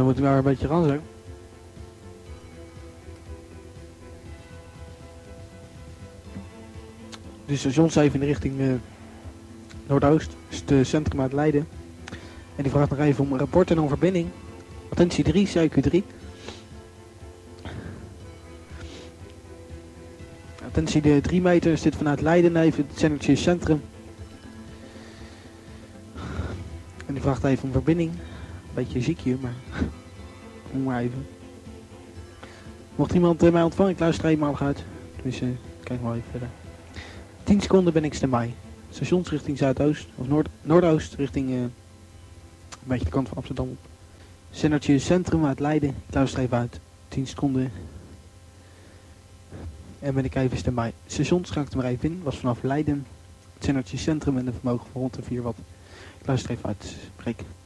dan moet ik maar een beetje gaan zo. De stations even in de richting Noordoost. Dat is het centrum uit Leiden. En die vraagt nog even om een rapport en om verbinding. Attentie 3, CQ3. Attentie de 3 meter zit vanuit Leiden even het zendertje centrum. En die vraagt even om verbinding. Beetje ziek hier, maar kom maar even. Mocht iemand mij ontvangen, ik luister eenmalig uit. Dus kijk maar even verder. 10 seconden ben ik standby. Stations richting Zuidoost, of Noordoost, richting een beetje de kant van Amsterdam op. Zendertje centrum uit Leiden, ik luister even uit. 10 seconden. En ben ik even standby. Stations ga ik er maar even in, was vanaf Leiden. Het zendertje centrum en een vermogen van rond de 4 watt. Ik luister even uit, breek.